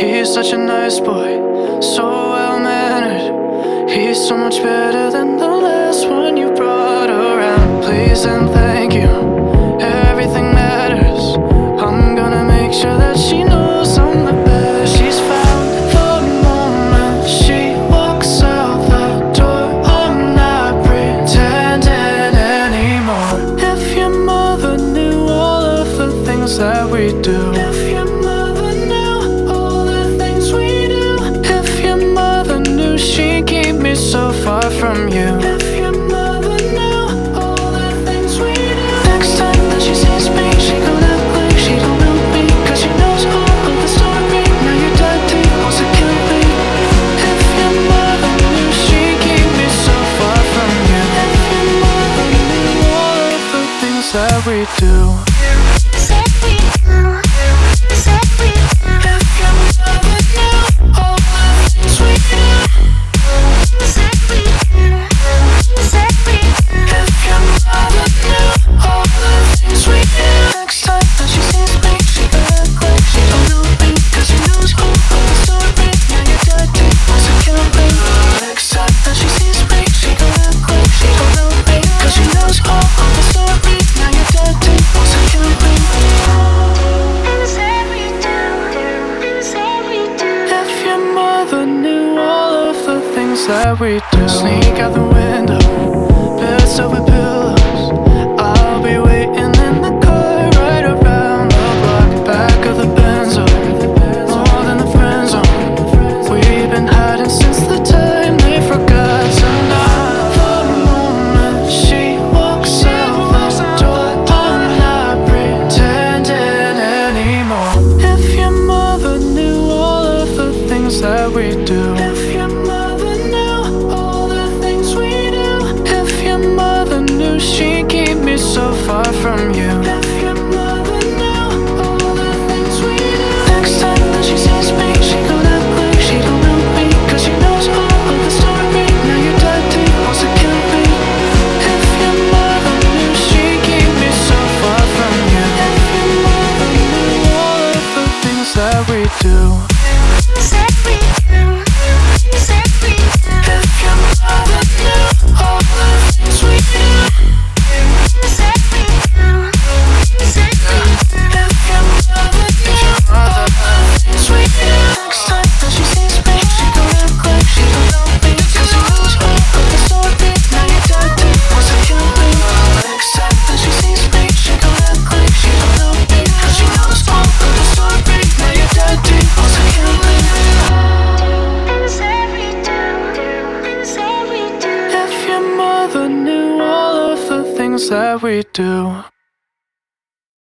He's such a nice boy, so well-mannered. He's so much better than the last one you brought around. Please and thank you, everything matters. I'm gonna make sure that she knows I'm the best. She's found the moment she walks out the door. I'm not pretending anymore. If your mother knew all of the things that we do, if your mother knew all the things we do, if your mother knew she'd keep me so far from you, if your mother knew all the things we do. Next time that she sees me, she gon' act like she don't know me, 'cause she knows all of the story. Now your daddy wants to kill me. If your mother knew she'd keep me so far from you, if your mother knew all of the things that we do. That we do. Sneak out the window, beds over pillows. I'll be waiting in the car right around the block. Back of the Benzo, more than the friend zone. We've been hiding since the time they forgot. Tonight, the moment she walks out the door, I'm not pretending anymore. If your mother knew all of the things that we do, if your mother she'd keep me so far from you, if your mother knew all the things we do. Next time that she sees me, she gon' act like she don't know me, 'cause she knows all of the story. Now your daddy wants to kill me. If your mother knew she'd keep me so far from you, if your mother knew all of the things that we do. That we do.